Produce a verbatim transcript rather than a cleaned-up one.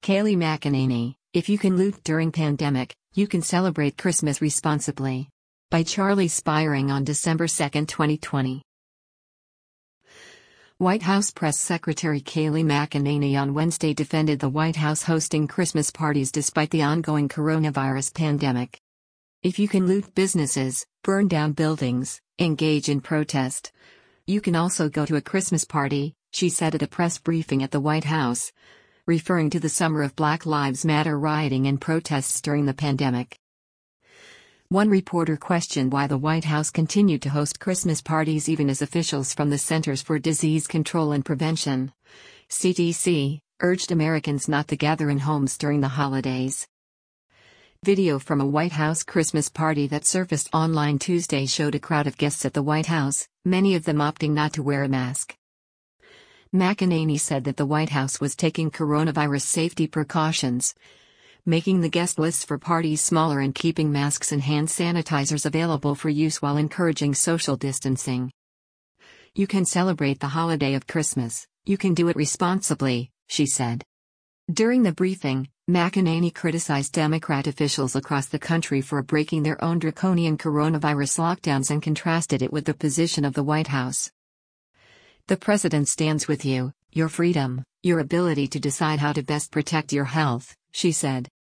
Kayleigh McEnany, If You Can Loot During Pandemic, You Can Celebrate Christmas Responsibly. By Charlie Spiring on December second, twenty twenty. White House Press Secretary Kayleigh McEnany on Wednesday defended the White House hosting Christmas parties despite the ongoing coronavirus pandemic. If you can loot businesses, burn down buildings, engage in protest, you can also go to a Christmas party, she said at a press briefing at the White House, referring to the summer of Black Lives Matter rioting and protests during the pandemic. One reporter questioned why the White House continued to host Christmas parties even as officials from the Centers for Disease Control and Prevention, C D C, urged Americans not to gather in homes during the holidays. Video from a White House Christmas party that surfaced online Tuesday showed a crowd of guests at the White House, many of them opting not to wear a mask. McEnany said that the White House was taking coronavirus safety precautions, making the guest lists for parties smaller and keeping masks and hand sanitizers available for use while encouraging social distancing. You can celebrate the holiday of Christmas, you can do it responsibly, she said. During the briefing, McEnany criticized Democrat officials across the country for breaking their own draconian coronavirus lockdowns and contrasted it with the position of the White House. The president stands with you, your freedom, your ability to decide how to best protect your health, she said.